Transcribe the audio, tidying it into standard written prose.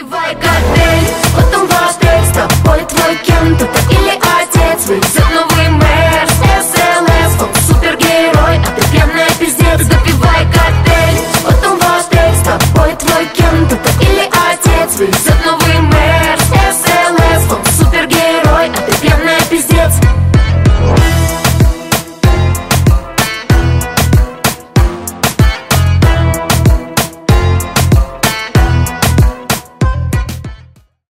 Выпивай коктейль, вот он в отель, с тобой твой кем-то такой.